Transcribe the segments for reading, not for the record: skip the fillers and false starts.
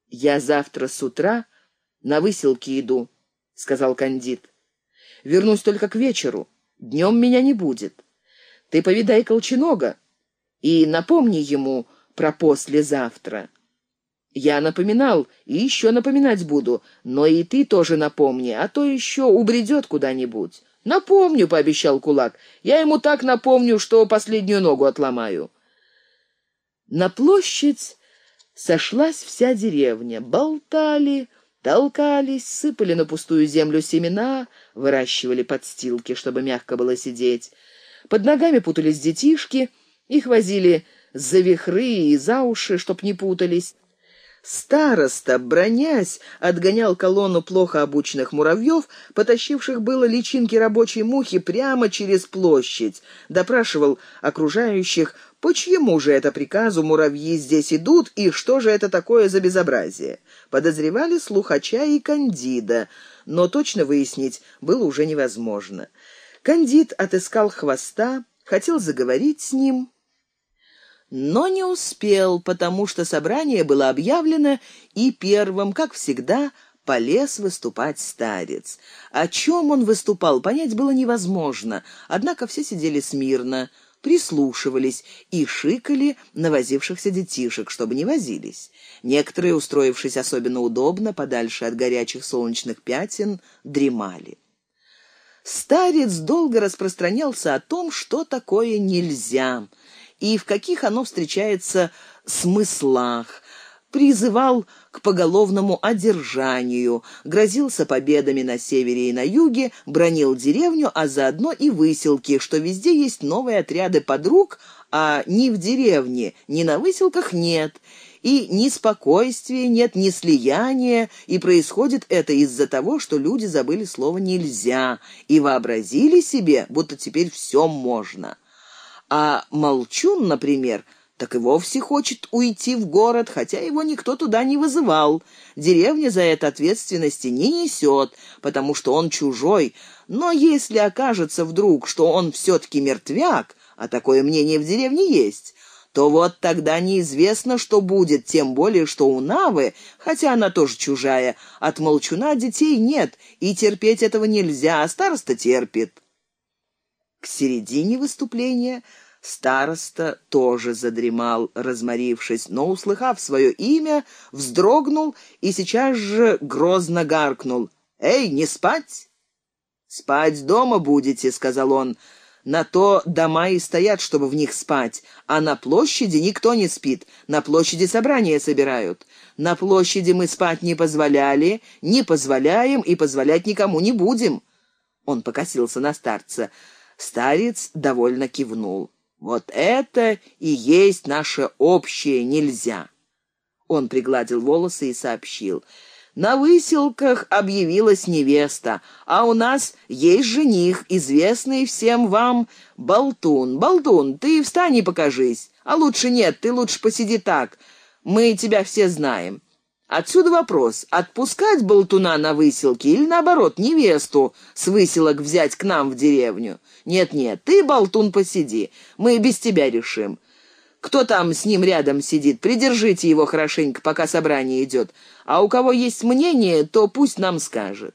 «Я завтра с утра на выселки иду», — сказал Кандид. «Вернусь только к вечеру. Днем меня не будет. Ты повидай Колченога и напомни ему про послезавтра». «Я напоминал и еще напоминать буду, но и ты тоже напомни, а то еще убредет куда-нибудь». «Напомню», — пообещал кулак. «Я ему так напомню, что последнюю ногу отломаю». На площадь сошлась вся деревня. Болтали, толкались, сыпали на пустую землю семена, выращивали подстилки, чтобы мягко было сидеть. Под ногами путались детишки, их возили за вихры и за уши, чтоб не путались. Староста, бронясь, отгонял колонну плохо обученных муравьев, потащивших было личинки рабочей мухи прямо через площадь. Допрашивал окружающих, по чьему же это приказу муравьи здесь идут и что же это такое за безобразие. Подозревали слухача и Кандида, но точно выяснить было уже невозможно. Кандид отыскал Хвоста, хотел заговорить с ним, но не успел, потому что собрание было объявлено, и первым, как всегда, полез выступать старец. О чем он выступал, понять было невозможно, однако все сидели смирно, прислушивались и шикали на возившихся детишек, чтобы не возились. Некоторые, устроившись особенно удобно, подальше от горячих солнечных пятен, дремали. Старец долго распространялся о том, что такое нельзя и в каких оно встречается смыслах, призывал к поголовному одержанию, грозился победами на севере и на юге, бранил деревню, а заодно и выселки, что везде есть новые отряды подруг, а ни в деревне, ни на выселках нет, и ни спокойствия нет, ни слияния, и происходит это из-за того, что люди забыли слово «нельзя» и вообразили себе, будто теперь все можно. А Молчун, например, так и вовсе хочет уйти в город, хотя его никто туда не вызывал. Деревня за это ответственности не несет, потому что он чужой. Но если окажется вдруг, что он все-таки мертвяк, а такое мнение в деревне есть, то вот тогда неизвестно, что будет, тем более, что у Навы, хотя она тоже чужая, от Молчуна детей нет, и терпеть этого нельзя, а староста терпит. К середине выступления староста тоже задремал, разморившись, но, услыхав свое имя, вздрогнул и сейчас же грозно гаркнул: «Эй, не спать?» «Спать дома будете», — сказал он. «На то дома и стоят, чтобы в них спать, а на площади никто не спит, на площади собрания собирают. На площади мы спать не позволяли, не позволяем и позволять никому не будем». Он покосился на старца. Старец довольно кивнул. «Вот это и есть наше общее нельзя». Он пригладил волосы и сообщил: «На выселках объявилась невеста, а у нас есть жених, известный всем вам Болтун. Болтун, ты встань и покажись. А лучше нет, ты лучше посиди так. Мы тебя все знаем. Отсюда вопрос: отпускать Болтуна на выселки или, наоборот, невесту с выселок взять к нам в деревню? Нет-нет, ты, Болтун, посиди, мы без тебя решим. Кто там с ним рядом сидит, придержите его хорошенько, пока собрание идет, а у кого есть мнение, то пусть нам скажет».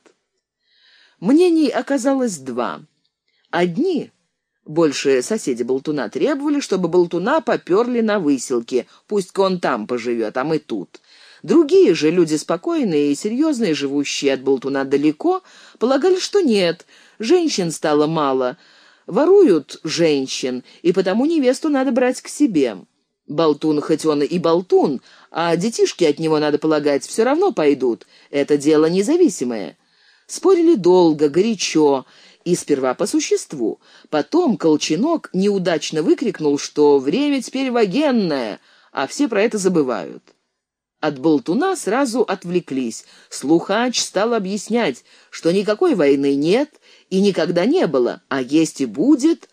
Мнений оказалось два. Одни, больше соседи Болтуна, требовали, чтобы Болтуна поперли на выселки, пусть-ка он там поживет, а мы тут. Другие же, люди спокойные и серьезные, живущие от Болтуна далеко, полагали, что нет, женщин стало мало, воруют женщин, и потому невесту надо брать к себе. Болтун, хоть он и болтун, а детишки от него, надо полагать, все равно пойдут. Это дело независимое. Спорили долго, горячо, и сперва по существу. Потом Колченок неудачно выкрикнул, что время теперь военное, а все про это забывают. От Болтуна сразу отвлеклись. Слухач стал объяснять, что никакой войны нет и никогда не было, а есть и будет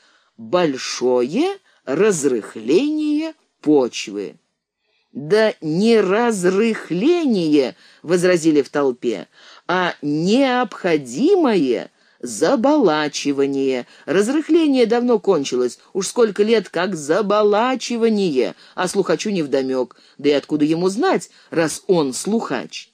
большое разрыхление почвы. «Да не разрыхление», — возразили в толпе, — «а необходимое забалачивание. Разрыхление давно кончилось, уж сколько лет как забалачивание, а слухачу невдомек. Да и откуда ему знать, раз он слухач?